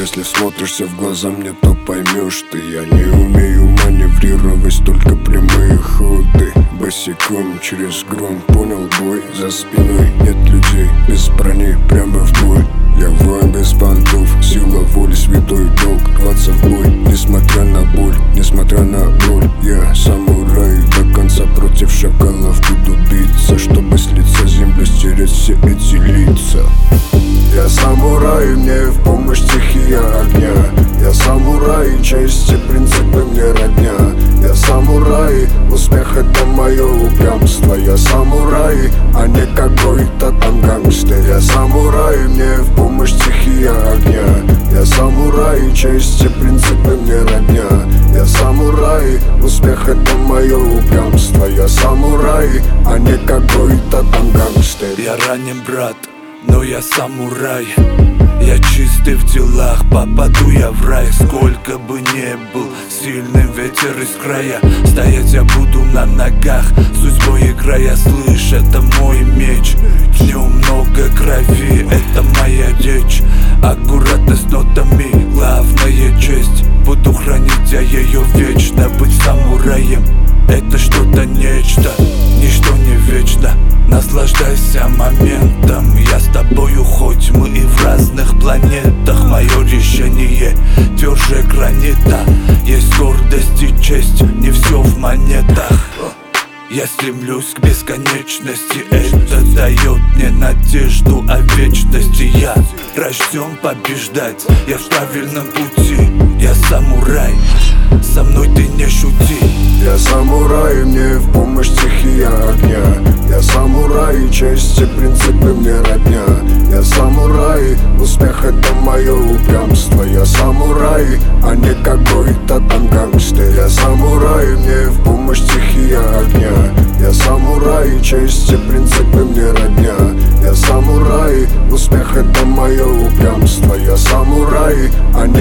Если смотришься в глаза мне, то поймешь ты. Я не умею маневрировать, только прямые ходы. Босиком через гром, понял бой. За спиной нет людей, без брони прямо в бой. Я воин без понтов, сила воли, святой долг. Рваться в бой, несмотря на боль, несмотря на боль. Я самурай, до конца против шакалов буду биться, чтобы с лица земли стереть все эти лица. Я самурай, мне в помощь стихия огня. Я самурай, честь и принципы мне родня. Я самурай, успех это мое упрямство. Я самурай, а не какой-то там гангстер. Я самурай, мне в помощь стихия огня. Я самурай, честь и принципы мне родня. Я самурай, успех это мое упрямство. Я самурай, а не какой-то там гангстер. Я ранен, брат, но я самурай. Я чистый в делах, попаду я в рай. Сколько бы не был сильным ветер из края, стоять я буду на ногах, судьбой играя. Слышь, это мой меч, в нем много крови, это моя речь. Аккуратно с нотами, главная честь. Буду хранить я ее вечно. Быть самураем — это что-то нечто, ничто не вечно. Наслаждайся моментом, я с тобою, хоть мы и в разных планетах. Мое решение тверже гранита. Есть гордость и честь, не все в монетах. Я стремлюсь к бесконечности, это дает мне надежду о вечности. Я рожден побеждать, я в правильном пути. Я самурай, со мной ты не шути. Я самурай, мне в помощь стихия огня. Я самурай, честь и принципы мне родня. Я самурай, успех это мое упрямство. Я самурай, а не какой-то там гангстер. Я самурай, мне в помощь стихия огня. Я самурай, честь и принципы мне родня. Я самурай, успех это мое упрямство. Я самурай, а не